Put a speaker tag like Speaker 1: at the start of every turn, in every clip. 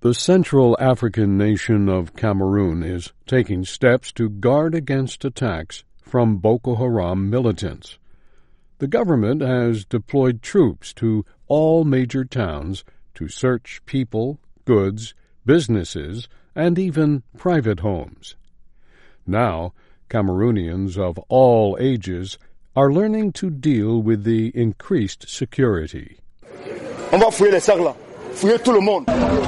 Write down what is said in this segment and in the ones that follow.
Speaker 1: The Central African nation of Cameroon is taking steps to guard against attacks from Boko Haram militants. The government has deployed troops to all major towns to search people, goods, businesses, and even private homes. Now, Cameroonians of all ages are learning to deal with the increased security.
Speaker 2: On va fouiller les sacs là. Fouiller tout le monde.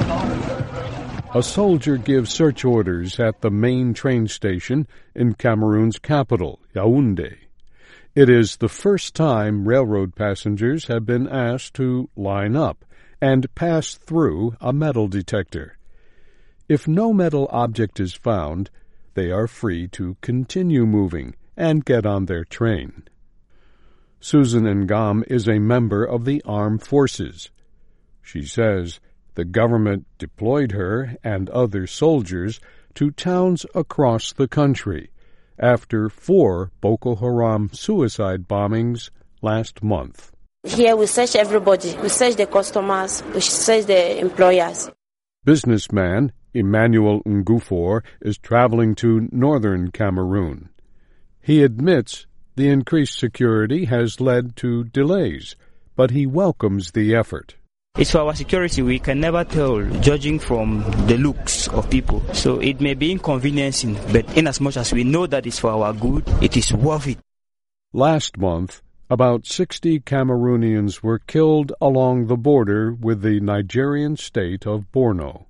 Speaker 1: A soldier gives search orders at the main train station in Cameroon's capital, Yaoundé. It is the first time railroad passengers have been asked to line up and pass through a metal detector. If no metal object is found, they are free to continue moving and get on their train. Susan Ngam is a member of the armed forces. She says the government deployed her and other soldiers to towns across the country after 4 Boko Haram suicide bombings last month.
Speaker 3: Here we search everybody. We search the customers. We search the employers.
Speaker 1: Businessman Emmanuel Ngufor is traveling to northern Cameroon. He admits the increased security has led to delays, but he welcomes the effort.
Speaker 4: It's for our security. We can never tell, judging from the looks of people. So it may be inconveniencing, but in as much as we know that it's for our good, it is worth it.
Speaker 1: Last month, about 60 Cameroonians were killed along the border with the Nigerian state of Borno.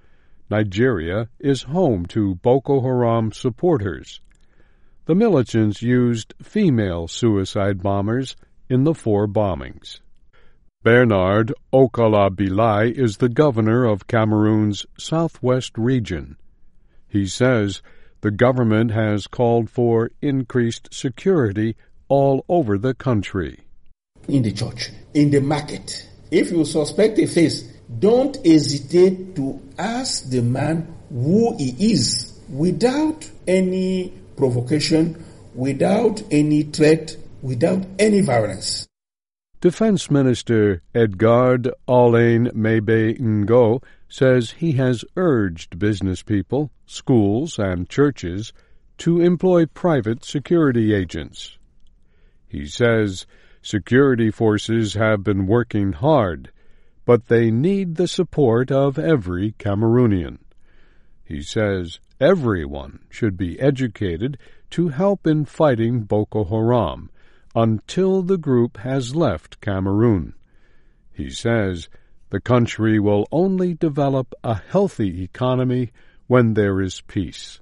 Speaker 1: Nigeria is home to Boko Haram supporters. The militants used female suicide bombers in the 4 bombings. Bernard Okala-Bilai is the governor of Cameroon's southwest region. He says the government has called for increased security all over the country.
Speaker 5: In the church, in the market, if you suspect a face, don't hesitate to ask the man who he is without any provocation, without any threat, without any violence.
Speaker 1: Defense Minister Edgard Alain Mebe Ngo says he has urged business people, schools, and churches to employ private security agents. He says security forces have been working hard, but they need the support of every Cameroonian. He says everyone should be educated to help in fighting Boko Haram until the group has left Cameroon. He says the country will only develop a healthy economy when there is peace.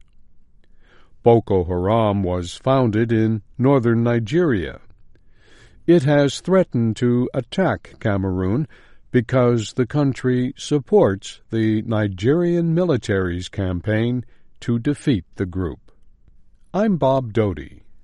Speaker 1: Boko Haram was founded in northern Nigeria. It has threatened to attack Cameroon because the country supports the Nigerian military's campaign to defeat the group. I'm Bob Doty.